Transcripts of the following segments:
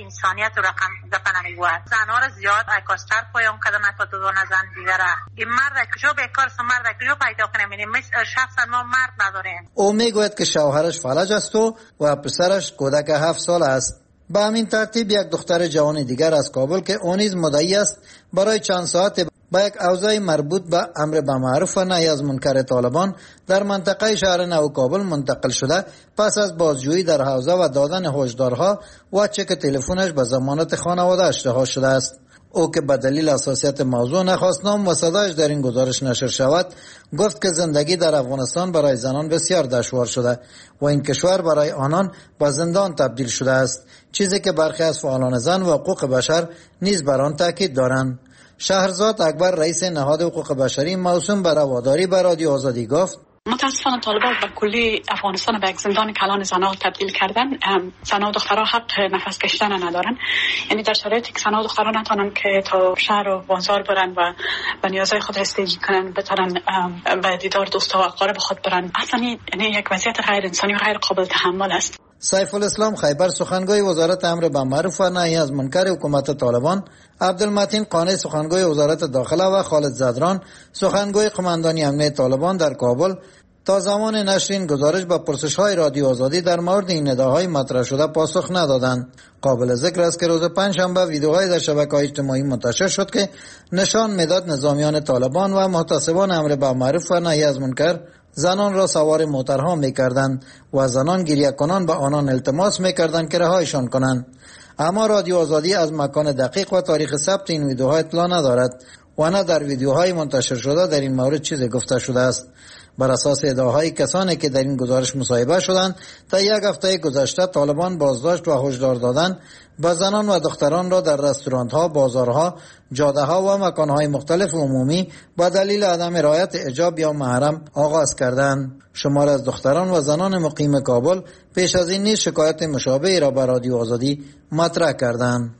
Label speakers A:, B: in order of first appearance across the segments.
A: انسانیت و رقم دفن نمیگوید. زنها را زیاد اکاستر پایان کردن تا دو زن دیگره. این مرد کجا بیکار است، مرد کجا پیدا کنیم؟ شخصا ما مرد نداریم.
B: او میگوید که شوهرش فلج است و پسرش کودک 7 سال است. به همین ترتیب یک دختر جوان دیگر از کابل که او نیز مدعی است برای چند ساعت با یک اوضاع مربوط به امر بالمعروف و نهی از منکر طالبان در منطقه شهر نو کابل منتقل شده، پس از بازجویی در حوزه و دادن هشدارها و چک تلفنش به ضمانت خانواده‌اش رها شده است. او که به دلیل حساسیت موضوع نخواست نام و صدایش در این گزارش نشر شود، گفت که زندگی در افغانستان برای زنان بسیار دشوار شده و این کشور برای آنان به زندان تبدیل شده است، چیزی که برخی از فعالان زن و حقوق بشر نیز بر آن تاکید دارند. شهرزاد اکبر رئیس نهاد حقوق بشری موسوم به رواداری به رادیو آزادی گفت:
C: متاسفانه طالبان به کلی افغانستان به یک زندان کلان زنها تبدیل کردن. زنها و دخترها حق نفس کشیدن ندارن. یعنی در شرایطی که زنها و دخترها نتونن که تا شهر و بازار برن و به نیازهای خود رسیدگی کنن، بتونن به دیدار دوستا و اقارب خود برن، اصلا یعنی یک وضعیت غیر انسانی و غیر قابل تحمل است.
B: سیف الاسلام خیبر سخنگوی وزارت امر بالمعروف و نهی از منکر حکومت طالبان، عبدالمتین قانع سخنگوی وزارت داخله و خالد زدران سخنگوی قماندانی امنیت طالبان در کابل تا زمان نشر این گزارش به پرسش‌های رادیو آزادی در مورد این نداهای مطرح شده پاسخ ندادند. قابل ذکر است که روز پنجشنبه ویدیوهای در شبکه‌های اجتماعی منتشر شد که نشان میداد نظامیان طالبان و محتسبان امر بالمعروف و نهی از منکر زنان را سوار موترها می‌کردند و زنان گریه کنان به آنان التماس می‌کردند که رهایشان کنند. اما رادیو آزادی از مکان دقیق و تاریخ ثبت این ویدیوها اطلاع ندارد و نه در ویدیوهای منتشر شده در این مورد چیزی گفته شده است. بر اساس ادعاهای کسانی که در این گزارش مصاحبه شدند، تا یک هفته گذشته طالبان بازداشت و هشدار دادن به زنان و دختران را در رستوران‌ها، بازارها، جاده‌ها و مکان‌های مختلف عمومی با دلیل عدم رعایت حجاب یا محرم آغاز کردند. شمار از دختران و زنان مقیم کابل پیش از این نیز شکایت مشابهی را به رادیو آزادی مطرح کردند.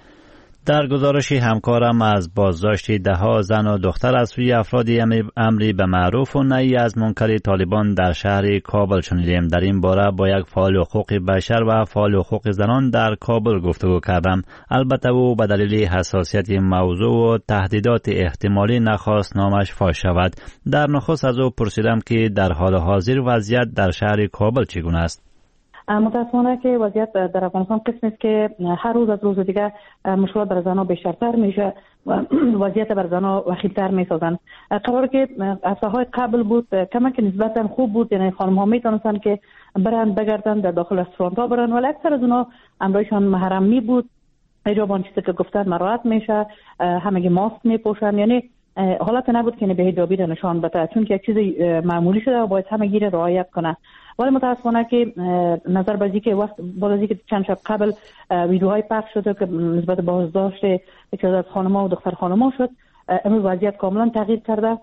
D: در گزارشی همکارم از بازداشت ده‌ها زن و دختر از سوی افراد امری به معروف و نهی از منکر طالبان در شهر کابل شنیدیم. در این باره با یک فعال حقوق بشر و فعال حقوق زنان در کابل گفتگو کردم. البته او به دلیل حساسیت موضوع و تهدیدات احتمالی نخواست نامش فاش شود. در نخست از او پرسیدم که در حال حاضر وضعیت در شهر کابل چگونه است.
E: متاسفانه که وضعیت در افغانستان قسمی است که هر روز از روز دیگه مشکلات بر زنها بیشترتر میشه و وضعیت بر زنها وخیم‌تر میسازن. قرار که هفته‌های قبل بود کمک نسبتا خوب بود، یعنی خانم‌ها میتونستن که برن بگردن در داخل رستوران‌ها برن، ولی اکثر از اونها امرایشان محرم می بود. حجاب آن چیزی که گفتن مراعات میشه، همگی ماسک میپوشن، یعنی حالت نبود که به حجابی را نشان بده، چون که یک چیز معمولی شده و باید همگی را رعایت کنه. ولی متاسفانه که نظر به اینکه وقت بعد از اینکه چند شب قبل ویدیوهای پخش شده که نسبت به بازداشت یکی از خانم‌ها و دختر خانم‌ها شد، امروز وضعیت کاملا تغییر کرده.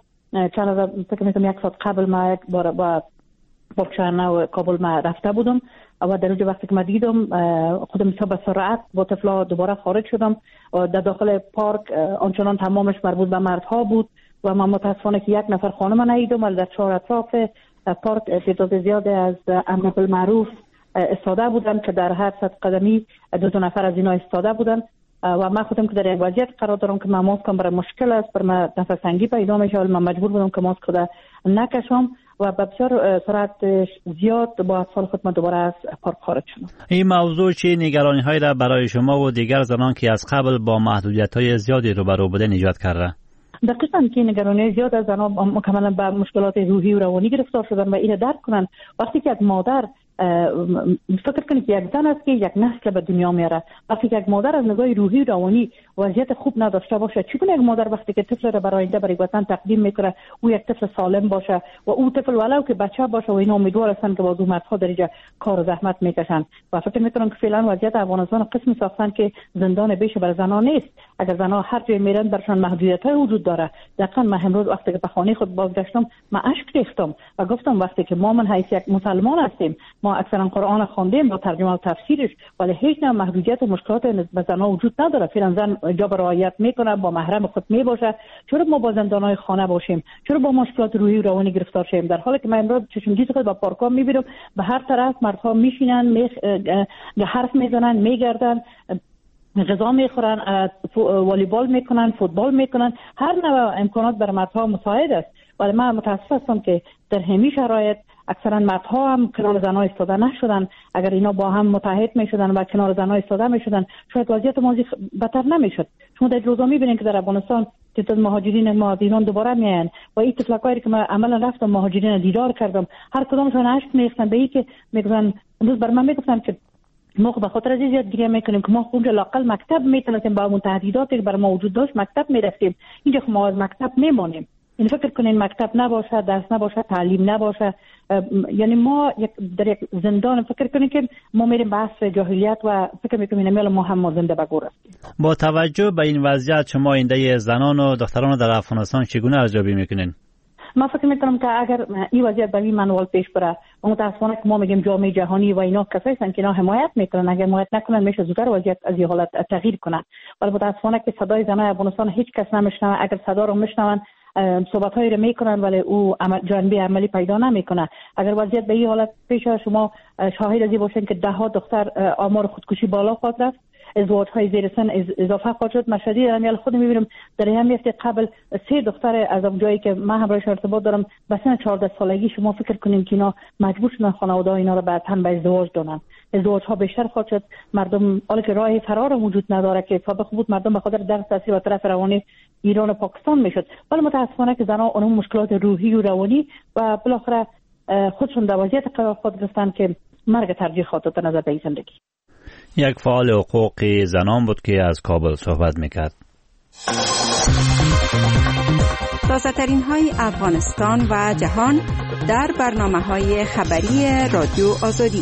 E: فکر می‌کنم یک ساعت قبل ما یک بار با پاکشهر کابل ما رفته بودم و در اونجا وقتی که ما دیدم خودم به سرعت با طفلا دوباره خارج شدم. در داخل پارک آنچنان تمامش مربوط به مردها بود و من متاسفانه که یک نفر خانم ندیدم، ولی در چهار اطراف پارک تعداد زیاده از امر بالمعروف استاده بودن که در هر صد قدمی دو نفر از اینا استاده بودن و من خودم که در یک وضعیت قرار دارم که من ماسکم برای مشکل است، برای من نفس تنگی پیدا میشه، ولی من مجبور بودم که ماسک خود نکشم و به بسیار سرعت زیاد با اطفال خود من دوباره از پارک خارج شدم. این
D: موضوع چه نگرانی هایی را برای شما و دیگر زنان که از قبل با محدودیت های زیادی روبرو بودن ایجاد کرده؟
E: دقیقاً که نگرانی زیاد از زنان مکملا به مشکلات روحی و روانی گرفتار شدن و اینو درک کنن. وقتی که یک مادر فکر کنید که یک زن است که یک نسل به دنیا میاره، وقتی که یک مادر از نگاه روحی و روانی وضعیت خوب نداشته باشه، چگونه یک مادر وقتی که طفل را برای آینده برای وطن تقدیم میکنه او یک طفل سالم باشه و او طفل ولو که بچه باشه و اینا امیدوار هستن که بازو مردها در اینجا کار و زحمت میکشن و فکر میکنم که فعلا وضعیت افغانستان قسمی ساختن که زندان بیش بر زنان نیست. اگر زنها هر جای میرن برشان محدودیت‌های وجود داره. دقیقاً من امروز وقتی که به خانه خود بازگشتم من اشک ریختم و گفتم وقتی که ما من حیث یک مسلمان هستیم، ما اکثرا قرآن خواندیم با ترجمه و تفسیرش، ولی هیچ نوع محدودیت و مشکلات به زنها وجود نداره. فعلا زن حجاب رعایت میکنه، با محرم خود میباشه. چرا ما با زندانای خانه باشیم؟ چرا با مشکلات روحی و روانی گرفتار شیم؟ در حالی که من امروز چشمگیر خود با پارک‌ها میبینم به هر طرف مردها میشینن حرف میزنن، میگردن. غذا میخورن، والیبال میکنن، فوتبال میکنن، هر نوع امکانات برای مردها مساعد است. ولی من متاسف هستم که در همین شرایط اکثرا مردها هم کنار زنها ایستاده نشدن. اگر اینا با هم متحد میشدن و کنار زنها ایستاده میشدن شاید وضعیت ماضی بدتر نمیشد. شما در روزا میبینید که در افغانستان تعداد مهاجرین ما از ایران دوباره میاین و این تفلکایی که من عملا رفتم مهاجرین دیدار کردم، هر کدامشون اشک میریختن به این که میگن امروز بر من میگفتن که ما به خاطر از زیاد گریه میکنیم که ما اونجا لاقل مکتب میتونستیم با اون تهدیداتی که بر ما وجود داشت مکتب میرفتیم، اینجا ما از مکتب میمونیم. این فکر کنین مکتب نباشه، درس نباشه، تعلیم نباشه، یعنی ما در یک زندان. فکر کنین که ما میریم به عصر جاهلیت و فکر میکنیم ما هم زنده به گور هستیم.
D: با توجه به این وضعیت شما آینده زنان و دختران در افغانستان چگونه ارزیابی میکنین؟
E: من فکر میکنم که اگر این وضعیت به این منوال پیش بره، متاسفانه که ما میگیم جامعه جهانی و اینا کسایی هستن که اینا حمایت میکنن، اگر حمایت نکنن میشه زودتر وضعیت از این حالت تغییر کنه. ولی متاسفانه که صدای زنان افغانستان هیچ کس نمیشنوه. اگر صدا رو میشنون صحبت‌هایی رو میکنن ولی او جنبه عملی پیدا نمیکنه. اگر وضعیت به این حالت پیش شما شاهد از این باشین که ده ها دختر آمار خودکشی بالا خواهد رفت، ازدواج‌های زیر سن اضافه خواهد شد. مشهدی دارم خود میبینم در هم میفته قبل 3 دختر از اونجایی که من همراهش ارتباط دارم به سن 14 سالگی شما فکر کنیم که اینا مجبور شدن خانواده اینا رو بعد هم به ازدواج دادن. ازدواج‌ها بیشتر خواهد شد. مردم حالا که راه فرار وجود نداره که سابق بود مردم به خاطر درس تاثیر و طرف روانی ایران و پاکستان میشد، ولی متاسفانه که زنها اون مشکلات روحی و روانی و بالاخره خودشون در وضعیت قرار خود گرفتن که مرگ ترجیح خواهد داد نظر به زندگی.
D: یک فعال حقوقی زنان بود که از کابل صحبت میکرد.
F: تازه‌ترین های افغانستان و جهان در برنامه‌های خبری رادیو آزادی.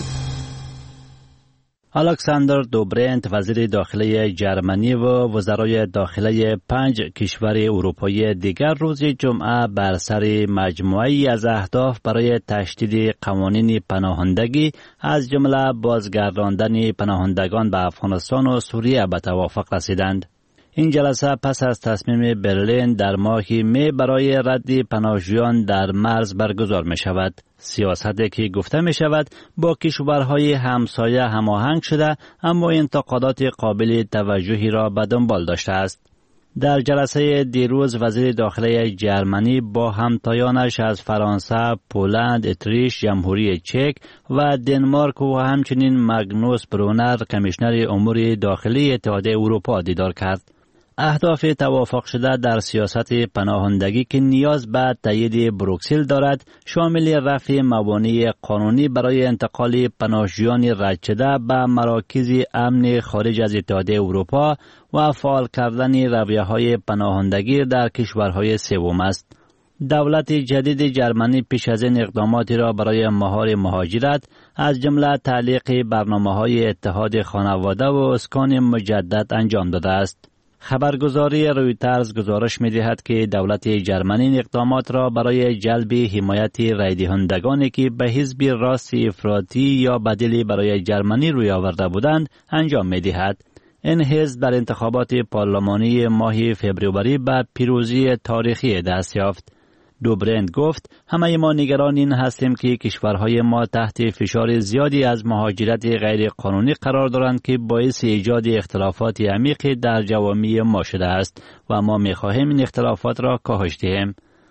D: الکساندر دوبرنت وزیر داخلی جرمنی و وزرای داخلی 5 کشور اروپایی دیگر روز جمعه بر سر مجموعه‌ای از اهداف برای تشدید قوانین پناهندگی از جمله بازگرداندن پناهندگان به افغانستان و سوریه به توافق رسیدند. این جلسه پس از تصمیم برلین در ماه می برای رد پناهجویان در مرز برگزار می شود. سیاستی که گفته می شود با کشورهای همسایه هماهنگ شده اما انتقادات قابل توجهی را به دنبال داشته است. در جلسه دیروز وزیر داخلی جرمنی با همتایانش از فرانسه، پولند، اتریش، جمهوری چک و دنمارک و همچنین ماگنوس برونر کمیشنر امور داخلی اتحادیه اروپا دیدار کرد. اهداف توافق شده در سیاست پناهندگی که نیاز به تایید بروکسل دارد شامل رفع موانع قانونی برای انتقال پناهجویان رد شده به مراکز امن خارج از اتحادیه اروپا و فعال کردن رویه‌های پناهندگی در کشورهای سوم است. دولت جدید جرمنی پیش از این اقداماتی را برای مهار مهاجرت از جمله تعلیق برنامه‌های اتحاد خانواده و اسکان مجدد انجام داده است. خبرگزاری رویترز گزارش می‌دهد که دولت جرمنی این اقدامات را برای جلب حمایت رایدهندگانی که به حزب راست افراطی یا بدیلی برای جرمنی روی آورده بودند انجام می‌دهد. این حزب در انتخابات پارلمانی ماه فوریه به پیروزی تاریخی دست یافت. دوبرند گفت همه ما نگران این هستیم که کشورهای ما تحت فشار زیادی از مهاجرت غیر قانونی قرار دارند که باعث ایجاد اختلافات عمیق در جوامع ما شده است و ما می‌خواهیم این اختلافات را کاهش دهیم.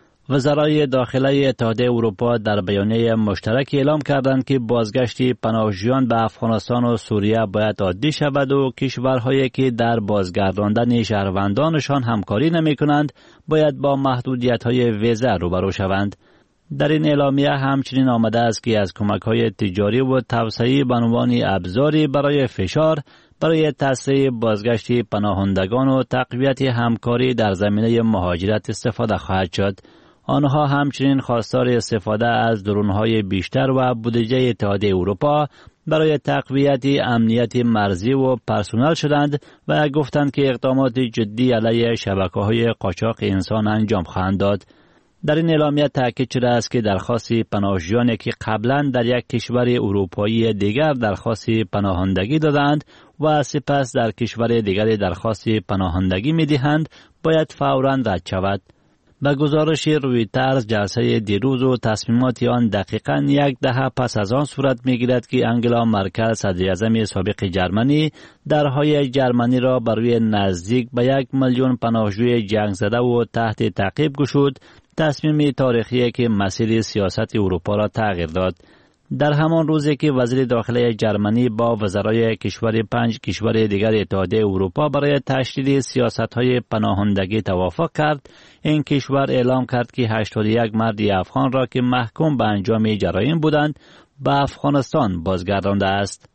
D: وزرای داخلی اتحادیه اروپا در بیانیه مشترک اعلام کردند که بازگشت پناهجویان به افغانستان و سوریه باید عادی شود و کشورهایی که در بازگرداندن شهروندانشان همکاری نمی‌کنند باید با محدودیت‌های ویزا روبرو شوند. در این اعلامیه همچنین آمده است که از کمک‌های تجاری و توسعه به عنوان ابزاری برای فشار برای تسریع بازگشت پناهندگان و تقویت همکاری در زمینه مهاجرت استفاده خواهد شد. آنها همچنین خواستار استفاده از درون‌های بیشتر و بودجه اتحادیه اروپا برای تقویت امنیت مرزی و پرسنل شدند و گفتند که اقدامات جدی علیه شبکه‌های قاچاق انسان انجام خواهند داد. در این اعلامیه تاکید شده است که درخواست پناهجویانی که قبلا در یک کشور اروپایی دیگر درخواست پناهندگی دادند و سپس در کشور دیگر درخواست پناهندگی می‌دهند باید فوراً رد شود. به گزارش رویترز جلسه دیروز و تصمیمات آن دقیقاً یک دهه پس از آن صورت می‌گیرد که انگلا مرکل صدراعظم سابق جرمنی درهای جرمنی را بر روی نزدیک به 1 میلیون پناهجوی جنگ زده و تحت تعقیب گشود، تصمیم تاریخی که مسیر سیاست اروپا را تغییر داد. در همان روزی که وزیر داخلی جرمنی با وزرای کشور 5 کشور دیگر اتحادیه اروپا برای تشدید سیاست‌های پناهندگی توافق کرد، این کشور اعلام کرد که 81 مرد افغان را که محکوم به انجام جرایم بودند به افغانستان بازگردانده است.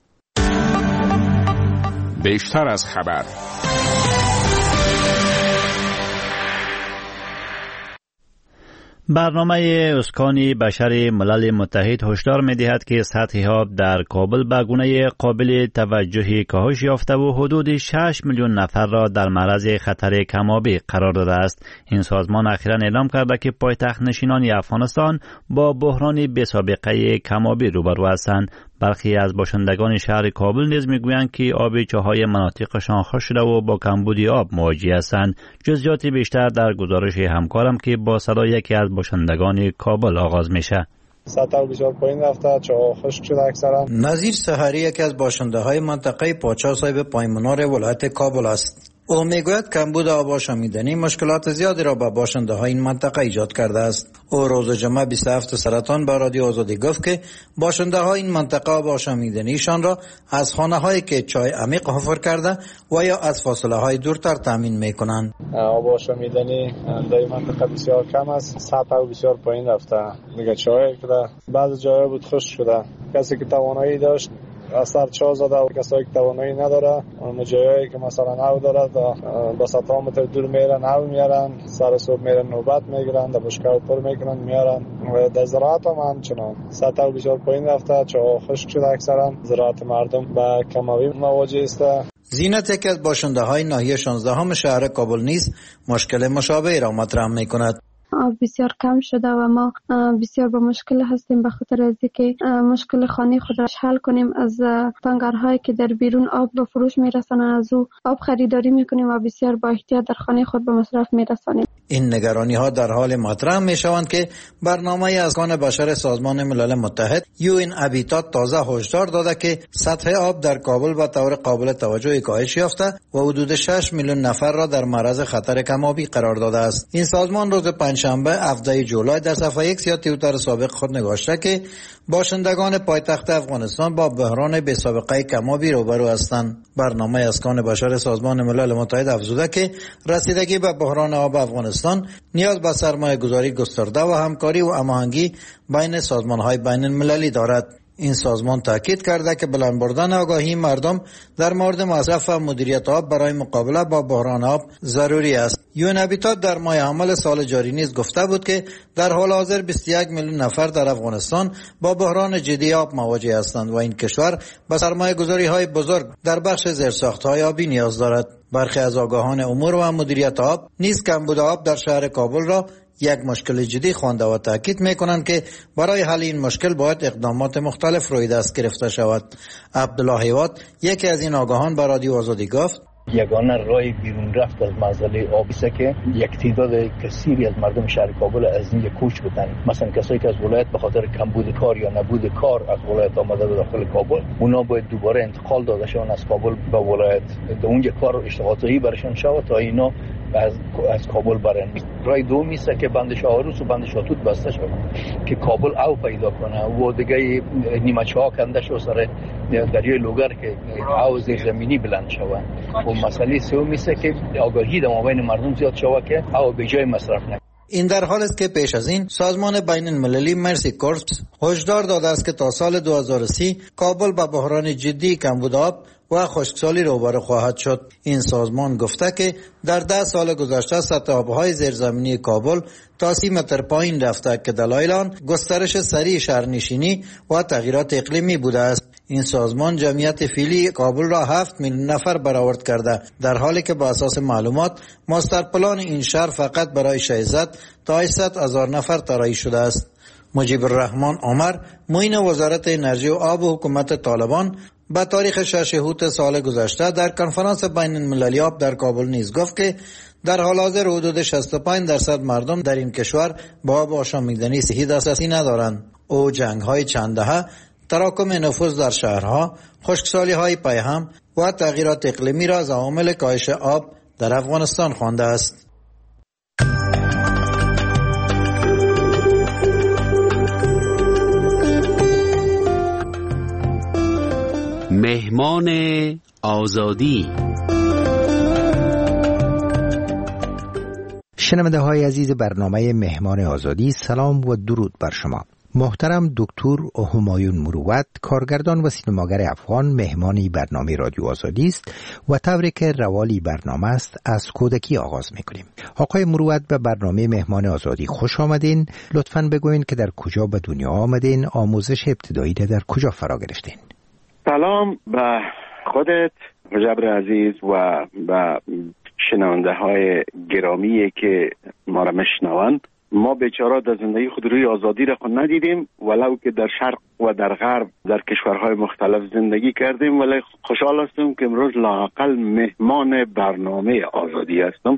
G: بیشتر از خبر.
D: برنامه اسکان بشری ملل متحد هشدار می‌دهد که سطح آب در کابل به گونه قابل توجهی کاهش یافته و حدود 6 میلیون نفر را در معرض خطر کم‌آبی قرار داده است. این سازمان اخیراً اعلام کرده که پایتخت نشینان افغانستان با بحرانی بی‌سابقه کم‌آبی روبرو هستند. برخی از باشندگان شهر کابل نیز میگویند که آب چاهای مناطقشان خشک شده و با کمبود آب مواجه هستند. جزئیات بیشتر در گزارش همکارم که با صدای یکی از باشندگان کابل آغاز میشه.
H: سطح بسیار پایین رفته، چاها خشک شده اکثرا.
B: نظیر سحری یکی از باشنده های منطقه پاچا صاحب پایمنار ولایت کابل است. او میگوید کمبود آب آشامیدنی مشکلات زیادی را به باشنده های این منطقه ایجاد کرده است. او روز جمعه 27 سرطان به رادیو آزادی گفت که باشنده های این منطقه آب آشامیدنیشان را از خانه هایی که چای عمیق حفر کرده و یا از فاصله های دورتر تامین میکنند.
H: آب آشامیدنی در این منطقه بسیار کم است، سطح بسیار پایین رفته. میگه چای که بعضی جاها بود خشک شده. کسی که توانایی داشت اثر چا زده و کسایی که توانایی نداره اون جایی که مثلا نو داره با 100 متر دور میرن نو میارن، سر صبح میرن نوبت میگیرن، در بشکه پر میکنن میارن. و در زراعت هم همچنان سطح بسیار پایین رفته، چا خشک شده اکثرا. زراعت مردم به کم‌آبی مواجه است.
B: زینت یکی از باشنده های ناحیه 16 شهر کابل نیز مشکل مشابه را مطرح میکند.
I: آب بسیار کم شده و ما بسیار با مشکل هستیم، به خاطر از اینکه مشکل خانه خود را حل کنیم. از تانکرهایی که در بیرون آب به فروش میرسانند از او آب خریداری میکنیم و بسیار با احتیاط در خانه خود به مصرف میرسانیم.
B: این نگرانی ها در حال مطرح میشوند که برنامه اسکان بشر سازمان ملل متحد UN Habitat تازه هشدار داده که سطح آب در کابل به طور قابل توجهی کاهش یافته و حدود 6 میلیون نفر را در معرض خطر کم‌آبی قرار داده است. این سازمان روز پنجشنبه 17 جولای در صفحه ایکس یا توییتر سابق خود نگاشته که باشندگان پایتخت افغانستان با بحران بی‌سابقه کم‌آبی روبرو هستند. برنامه اسکان بشر سازمان ملل متحد افزوده که رسیدگی به بحران آب افغانستان نیاز به سرمایه‌گذاری گسترده و همکاری و هماهنگی بین سازمان‌های بین‌المللی دارد. این سازمان تاکید کرده که بلند بردن آگاهی مردم در مورد مصرف و مدیریت آب برای مقابله با بحران آب ضروری است. UN Habitat در ماه حمل سال جاری نیز گفته بود که در حال حاضر 21 میلیون نفر در افغانستان با بحران جدی آب مواجه هستند و این کشور به سرمایه‌گذاری‌های بزرگ در بخش زیرساخت‌های آبی نیاز دارد. برخی از آگاهان امور و مدیریت آب نیز کمبود آب در شهر کابل را یک مشکل جدی خوانده و تاکید میکنند که برای حل این مشکل باید اقدامات مختلف روی دست گرفته شود. عبدالله هیواد یکی از این آگاهان به رادیو آزادی گفت
J: یگانه راه بیرون رفت از مسئله آب است که یک تعداد کثیری از مردم شهر کابل از این کوچ بودن. مثلا کسایی که از ولایت به خاطر کمبود کار یا نبود کار از ولایت آمده به داخل کابل، اونا باید دوباره انتقال داده شون از کابل به ولایت، اونجا کار اشتغالی برشون شود تا اینا از کابل برن. راه دومی است که بند شاهروس و بند شاتوت بسته شد که کابل او پیدا کنه و دیگه نیمه چاه کنده شد سر دریای لوگر که او زیر زمینی بلند شود. و مسئله سومی است که آگاهی در مابین مردم زیاد شود که او به جای مصرف نکنه.
B: این در حال است که پیش از این سازمان بین المللی مرسی کورپس هشدار داده است که تا سال 2030 کابل با بحران جدی کمبود آب و خشکسالی روبرو خواهد شد. این سازمان گفته که در 10 سال گذشته سطح آبهای زیرزمینی کابل تا 30 متر پایین رفته که دلایل آن گسترش سریع شهرنشینی و تغییرات اقلیمی بوده است. این سازمان جمعیت فعلی کابل را 7 میلیون نفر برآورد کرده، در حالی که با اساس معلومات ماستر پلان این شهر فقط برای 600 تا 800,000 نفر طراحی شده است. مجیب الرحمن عمر معین وزارت انرژی و آب و حکومت طالبان به تاریخ 6 اوت سال گذشته در کنفرانس بین المللی آب در کابل نیز گفت که در حال حاضر حدود 65% مردم در این کشور با آب آشامیدنی صحی دسترسی ندارند. او جنگ‌های چند دهه، تراکم نفوذ در شهرها، خشکسالی‌های پیهم و تغییرات اقلیمی را از عوامل کاهش آب در افغانستان خوانده است.
G: مهمان آزادی.
K: شنونده های عزیز برنامه مهمان آزادی، سلام و درود بر شما. محترم دکتر همایون مروت، کارگردان و سینماگر افغان، مهمانی برنامه رادیو آزادی است و طوری که روالی برنامه است از کودکی آغاز میکنیم. آقای مروت به برنامه مهمان آزادی خوش آمدین. لطفاً بگوین که در کجا به دنیا آمدین، آموزش ابتدایی در کجا فرا گرفتین؟
L: سلام به خودت جبر عزیز و به شنونده های گرامی که ما را میشنوند. ما بیچاره در زندگی خود روی آزادی را خود ندیدیم، ولو که در شرق و در غرب در کشورهای مختلف زندگی کردیم، ولی خوشحال هستم که امروز لااقل مهمان برنامه آزادی هستم.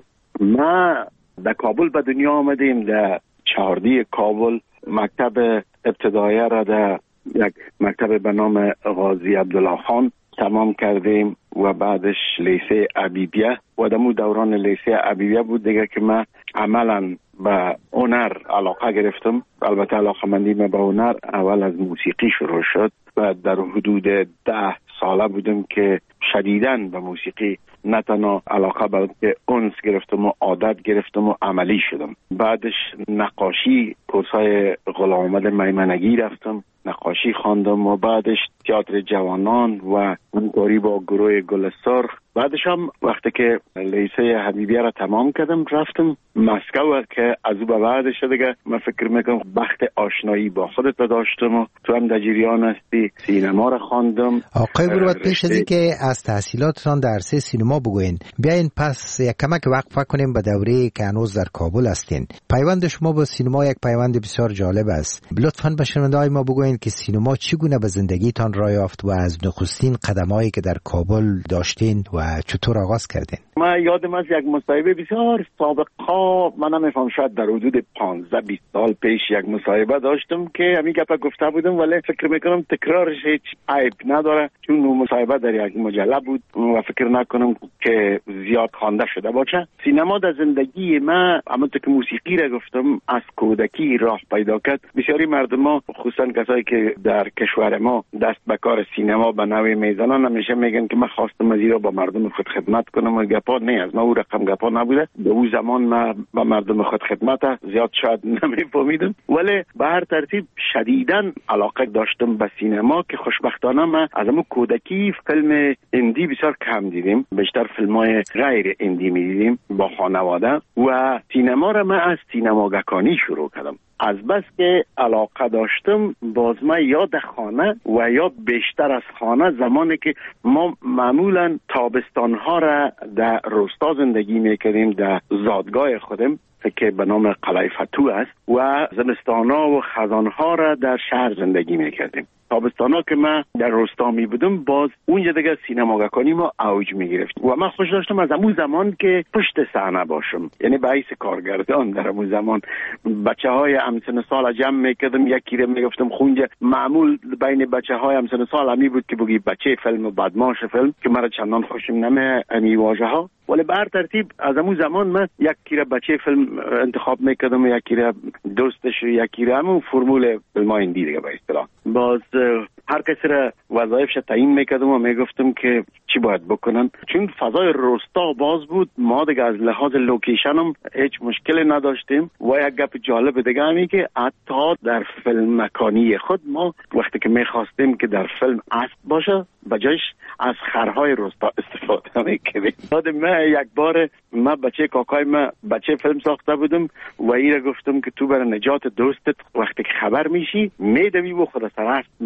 L: ما در کابل به دنیا آمدیم، در چهاردی کابل مکتب ابتدایی را در یک مکتب به نام غازی عبدالله خان تمام کردیم و بعدش لیسه عبیبیه و دمو دوران لیسه عبیبیه بود دیگه که من عملا به هنر علاقه گرفتم. البته علاقه مندی من به هنر اول از موسیقی شروع شد و در حدود 10 ساله بودم که شدیداً به موسیقی نه تنها علاقه بلکه انس گرفتم و عادت گرفتم و عملی شدم. بعدش نقاشی، کورسای غلام احمد میمنگی رفتم، نقاشی خواندم و بعدش تئاتر جوانان و همکاری با گروه گل سرخ. بعدش هم وقتی که لیسه حبیبیه را تمام کردم رفتم مسکو که از او به بعدش دیگه من فکر میکنم بخت آشنایی با خودت داشتم و تو هم در جریان هستی. سینما را خواندم.
K: آقای مروت، پیش از این که از تحصیلاتتان در عرصه سینما بگوین، بیاین پس یک کمک وقفه کنیم به دوره که هنوز در کابل هستین. پیوند شما با سینما یک پیوند بسیار جالب است. لطفاً به شنونده‌های ما بگوین که سینما چگونه به زندگیتان راه یافت و از نخستین قدمایی که در کابل داشتین و چطور آغاز کردین؟
L: من یادم از یک مصاحبه بسیار سابقا، من نمیفهم شاید در حدود 15-20 سال پیش یک مصاحبه داشتم که همین گپ گفته بودم، ولی فکر میکنم تکرارش هیچ عیب نداره چون اون مصاحبه در یک مجله بود و فکر نکنم که زیاد خوانده شده باشه. سینما در زندگی من همونطور که موسیقی را گفتم از کودکی راه پیدا کرد. بسیاری مردم خصوصا کسایی که در کشور ما دست به کار سینما به نوعی میزنن همیشه میگن که من خواستم از ایران با مردم خود خدمت کنم و گپا نه از ما او رقم گپا نبوده. به اون زمان من با مردم خود خدمت زیاد شاید نمیفهمیدم، ولی به هر ترتیب شدیداً علاقه داشتم به سینما که خوشبختانه من از همون کودکی فیلم هندی بسیار کم دیدیم، بیشتر فیلم‌های غیر هندی می‌دیدیم با خانواده و سینما را من از سینماگکانی شروع کردم. از بس که علاقه داشتم باز من یا در خانه و یا بیشتر از خانه، زمانی که ما معمولا تابستانها را در روستا زندگی میکردیم در زادگاه خودم که به نام قلعه فتوح است و زمستانها و خزانها را در شهر زندگی میکردیم. تابستانا که من در روستا می بودم باز اونجا دیگه سینماگکانی ما اوج می گرفت و من خوش داشتم از همون زمان که پشت صحنه باشم، یعنی به حیث کارگردان در همون زمان بچه های همسن سال جمع میکردم، یکی رو میگفتم خونجا. معمول بین بچه های همسن سال همی بود که بگی بچه فیلم و بدماش فیلم که مرا چندان خوشم نمی امی واژه ها، ولی به هر ترتیب از همون زمان من یکی رو بچه فیلم انتخاب میکردم و یکی رو دوستش و یکی رو همون فرمول فیلم های هندی دیگه به اصطلاح. باز هر کسی را وظایفش تعیین میکردم و میگفتم که چی باید بکنن، چون فضای روستا باز بود. ما دیگه از لحاظ لوکیشن هم هیچ مشکلی نداشتیم و یک گپ جالب دیگه همی که حتی در فیلم مکانی خود ما وقتی که میخواستیم که در فیلم اسب باشه بجایش از خرهای روستا استفاده میکردیم. من یک بار من بچه کاکای من بچه فیلم ساخته بودم و ایره گفتم که تو برای نجات دوستت وقتی که خبر میشی میدوی و خود سر اسب مندازی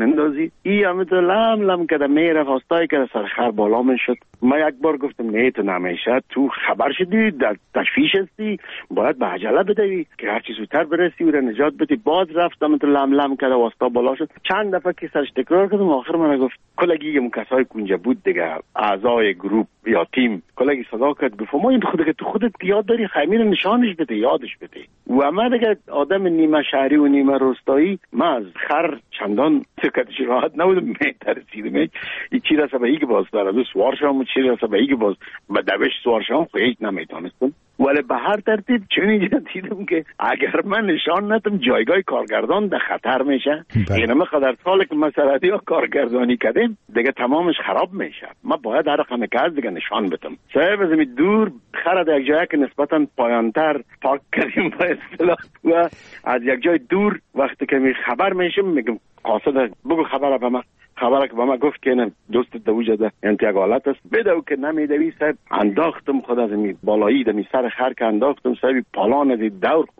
L: بدوی. ای همه تو لم کده میره فاستای که سر خر بالا میشد. ما یک بار گفتم نه تو نمیشه، تو خبر شدی در تشویش هستی، باید به عجله بدوی که هرچی زودتر برسی و نجات بدی. باز رفتم تو لم کده واسطا بالا شد. چند دفعه که سرش تکرار کردم، آخر من گفت کلگی کسای کنجا بود دیگه، اعضای گروپ یا تیم، کلگی صدا کرد گفت ما این خودت یاد داری خیمه رو نشانش بده، یادش بده. و من دیگه آدم نیمه شهری و نیمه روستایی، من از خر چندان سکتش راحت نبودم، میترسیدم این چی رسه به ای که باز دارد سوار شام و چی رسه به ای که باز به دوش سوار شام خیلی نمیتونستم. ولی به هر ترتیب چنین دیدم که اگر من نشان ندم جایگاه کارگردان در خطر میشه. این همه قدر ساله که مسئله یا کارگردانی کردیم دیگه تمامش خراب میشه. من باید هر رقم که از دیگه نشان بدم. صاحب از این دور خر در یک جایی که نسبتا پایانتر پارک کردیم با اصطلاح و از یک جای دور وقتی که می خبر میشم میگم قاصد بگو خبره به من. خبره که با ما گفت که نه دوست دوجه ده انتقالات است بدو که نمیدوی. صاحب انداختم خود از این بالایی دمی سر خر که انداختم، صاحب پالان از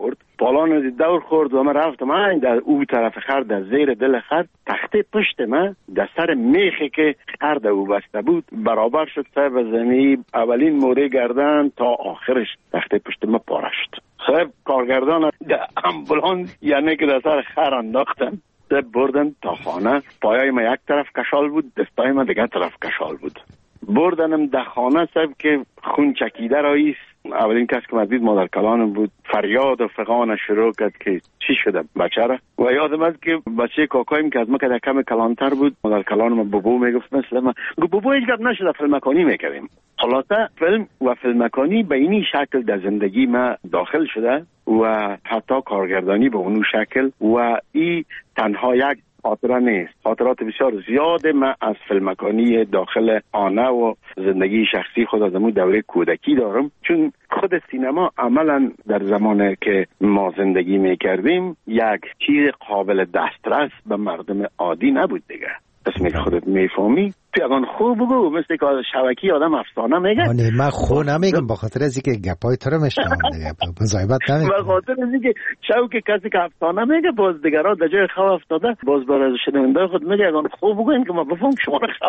L: دور خورد و من رفتم این در او طرف خر در زیر دل خر تخته پشت من در سر میخی که خر در او بسته بود برابر شد. صاحب از زمین اولین موره گردن تا آخرش تخته پشت من پاره شد. صاحب کارگردان در امبولانس یعنی که در سر خر انداختم بردن تا خانه. پایای ما یک طرف کشال بود، دستای ما دیگه طرف کشال بود. بردنم در خانه صاحب که خون چکیده رایست. اولین کس که مدید مادر کلانم بود، فریاد و فغان شروع کرد که چی شده بچه را. و یادم است که بچه کاکایم که از ما که کم کلانتر بود مادر کلانم بابو میگفت مثل ما بابو هیچ گپ نشده فیلمکانی میکردیم. خلاصه فیلم و فیلمکانی به اینی شکل در زندگی ما داخل شده و حتی کارگردانی به اونو شکل و ای تنها یک خاطره نیست. خاطرات بسیار زیاد من از فیلمکانی داخل آنه و زندگی شخصی خود از امون دوره کودکی دارم، چون خود سینما عملا در زمانی که ما زندگی میکردیم یک چیز قابل دسترس به مردم عادی نبود دیگه. اسمی که خودت میفهمی پیغان خوب بگو، مثل که شبکی آدم افسانه میگه.
K: نه من خو نمیگم به خاطر از اینکه گپای تو رو میشنوم دیگه، مزایبت نمیگم.
L: به خاطر از اینکه شوک کسی که افسانه میگه باز دیگرها در جای خو افتاده باز برای شنونده خود میگه اگان خوب بگو این که ما بفهم شما رو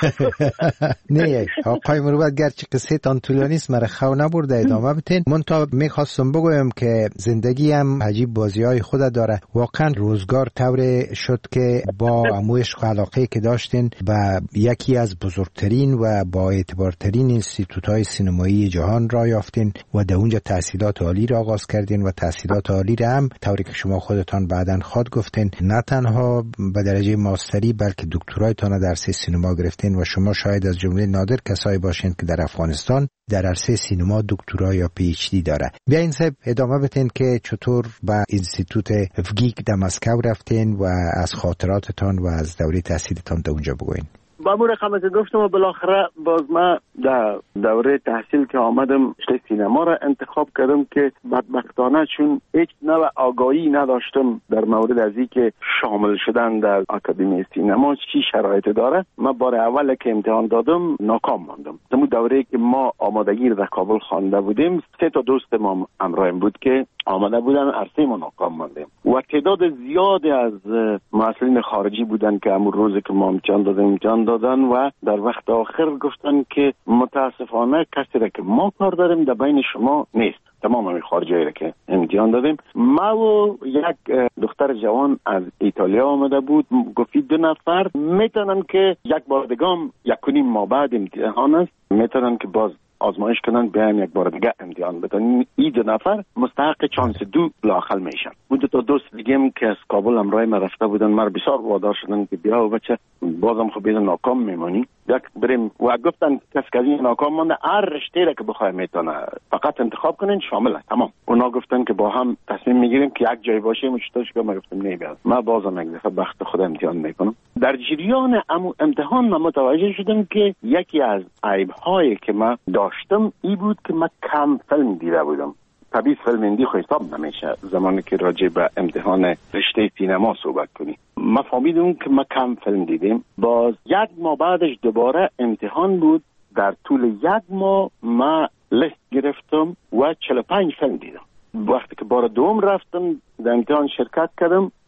L: خو
K: نه. آقای مروت گرچه قصه تان طولانی است مرا خو نبرده ادامه بدین. من تا میخواستم بگویم که زندگی هم عجیب بازی‌های خود داره. واقعا روزگار طور شد که با عشق و علاقه که داشتین و یکی از بزرگترین و با اعتبارترین انستیتوت‌های سینمایی جهان را یافتین و در اونجا تحصیلات عالی را آغاز کردین و تحصیلات عالی را هم طوری که شما خودتان بعداً خود گفتین نه تنها به درجه ماستری بلکه دکترایتان در عرصه سینما گرفتین و شما شاید از جمله نادر کسایی باشین که در افغانستان در عرصه سینما دکترا یا پی اچ دی داره. بیاین صاحب ادامه بدین که چطور به انستیتوت افگیک در مسکو رفتین و از خاطراتتان و از دوره تحصیلتان در اونجا بگوین.
L: با مو رقم که گفتم و بالاخره باز من در دوره تحصیل که آمدم رشته سینما را انتخاب کردم که بدبختانه چون هیچ نوع آگاهی نداشتم در مورد از این که شامل شدن در آکادمی سینما چی شرایط داره. من بار اول که امتحان دادم ناکام ماندم. در دوره که ما آمادگی در کابل خوانده بودیم 3 تا دوست ما همراهم بود که آمده بودن عرصه ما ناکام ماندیم و تعداد زیادی از مسئولین خارجی بودن که همون روزی که ما امتحان دادن و در وقت آخر گفتن که متاسفانه کسی را که ما کار داریم در بین شما نیست. تمام همین خارجی را که امتحان دادیم. ما و یک دختر جوان از ایتالیا آمده بود، گفتی 2 نفر میتونن که یک بار دیگه 1.5 ماه بعد امتحان است میتونن که باز آزمایش کنن بیان یک بار دیگه امتحان بدن. این 2 نفر مستحق چانس 2 لااقل میشن. بود تا دوست دیگه که از کابل همراه ما رفته بودن مر بسیار وادار شدن که بیا و بچه بازم خب بیدن ناکام میمانی یک بریم و گفتن کسی که ناکام مانده هر رشته را که بخواه میتونه فقط انتخاب کنین شامله تمام. اونا گفتن که با هم تصمیم میگیریم که یک جای باشیم و چطورش که ما گفتم نه بیاد ما بازم یک دفعه بخت خود امتحان میکنم. در جریان امتحان من متوجه شدم که یکی از عیب‌هایی که من داشتم این بود که من کم فیلم دیده بودم. طبیعی فیلم هندی خو حساب نمیشه زمانی که راجع به امتحان رشته سینما صحبت کنی. ما فهمیدم که ما کم فیلم دیدیم. باز 1 ماه بعدش دوباره امتحان بود. در طول 1 ماه ما لیست گرفتم و 45 فیلم دیدم. وقتی که بار دوم رفتم در امتحان شرکت کردم